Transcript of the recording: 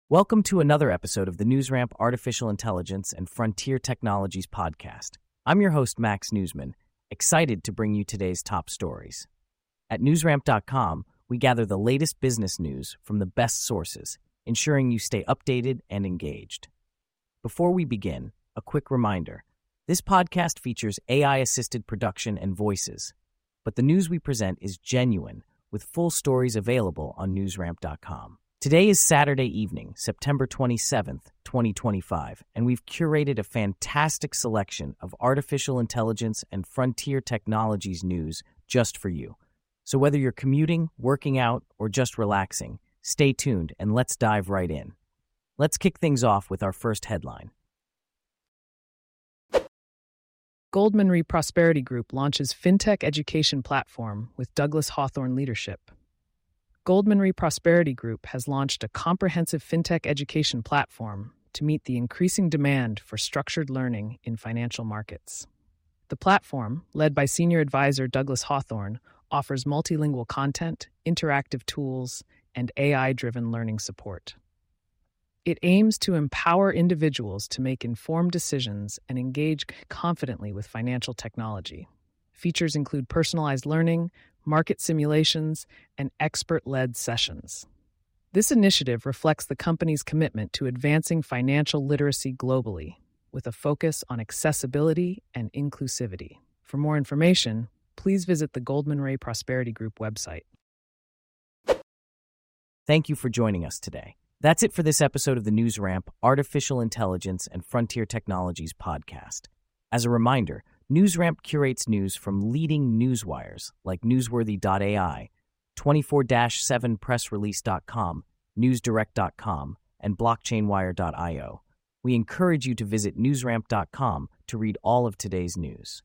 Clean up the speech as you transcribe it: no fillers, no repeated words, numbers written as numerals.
Welcome to another episode of the NewsRamp Artificial Intelligence and Frontier Technologies podcast. I'm your host, Max Newsman, excited to bring you today's top stories. At newsramp.com, we gather the latest business news from the best sources, ensuring you stay updated and engaged. Before we begin, a quick reminder. This podcast features AI-assisted production and voices, but the news we present is genuine, with full stories available on newsramp.com. Today is Saturday evening, September 27th, 2025, and we've curated a fantastic selection of artificial intelligence and frontier technologies news just for you. So whether you're commuting, working out, or just relaxing, stay tuned and let's dive right in. Let's kick things off with our first headline. Goldman Re Prosperity Group launches fintech education platform with Douglas Hawthorne leadership. Goldman Re Prosperity Group has launched a comprehensive fintech education platform to meet the increasing demand for structured learning in financial markets. The platform, led by senior advisor Douglas Hawthorne, offers multilingual content, interactive tools, and AI-driven learning support. It aims to empower individuals to make informed decisions and engage confidently with financial technology. Features include personalized learning, market simulations, and expert-led sessions. This initiative reflects the company's commitment to advancing financial literacy globally, with a focus on accessibility and inclusivity. For more information, please visit the Goldman Re Prosperity Group website. Thank you for joining us today. That's it for this episode of the NewsRamp Artificial Intelligence and Frontier Technologies podcast. As a reminder, NewsRamp curates news from leading newswires like Newsworthy.ai, 24-7pressrelease.com, NewsDirect.com, and BlockchainWire.io. We encourage you to visit newsramp.com to read all of today's news.